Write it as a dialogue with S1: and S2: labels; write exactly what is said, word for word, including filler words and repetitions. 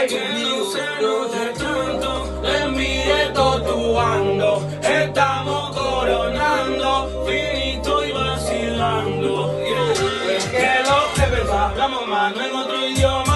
S1: que no se note tanto, en mi gueto tu ando, estamos coronando, finito y vacilando. Yeah. Es que los jefes hablamos más, no en otro idioma.